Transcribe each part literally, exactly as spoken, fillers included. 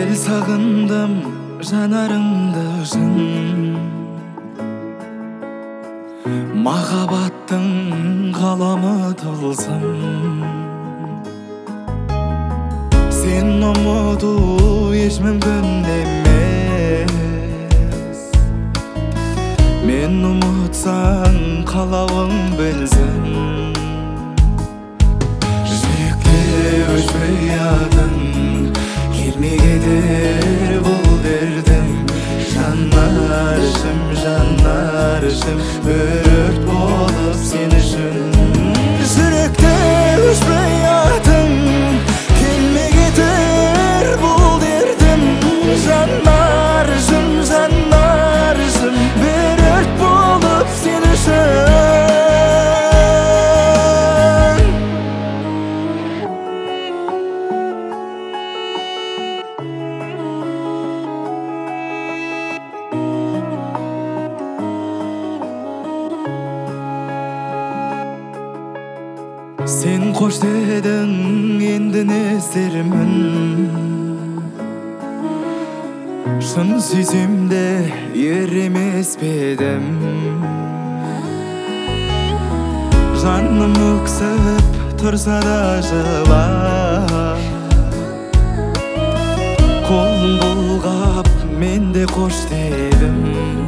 Эл сагындым жанарыңды шын, махабаттың каламы тылсым. Сен ұмыту еш мүмкін емес, мен ұмытсаң қалауың білсін. Жүректе өшпей атын келмей кетер бұл дертім. Жанарышым, жанарышым, бір өрт болып сен үшін. Жүректе өшпей атын келмей кетер бұл дертім. Жанарышым, жанарышым, бір өрт болып сен үшін. Сен қош дедің, енді не істермін? Шын сүйсем де ер емес пе едім? Жаным өксіп тұрса да жылап, қолын бұлғап мен де қош дедім.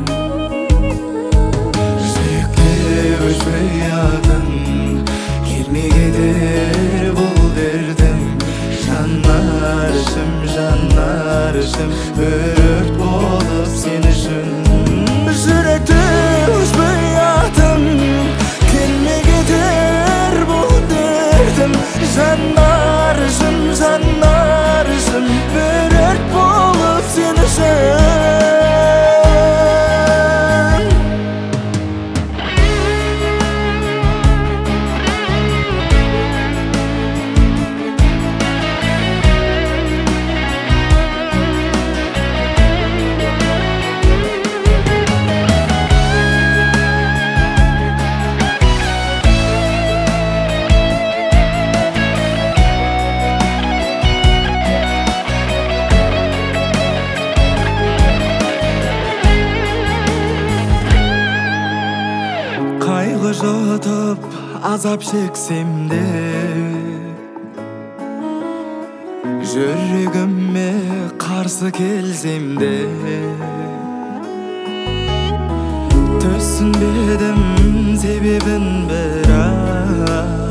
Жүректе өшпей атын келмей кетер бұл дертім. Жанарышым, жанарышым, бір өрт болып сен үшін. Жүректе өшпей атын келмей кетер бұл дертім. Жанарышым, жанарышым, бір өрт болып сен үшін. Қайғы жұтып азап шексем де, жүрегіме қарсы келсем де, түсінбедім себебін бірақ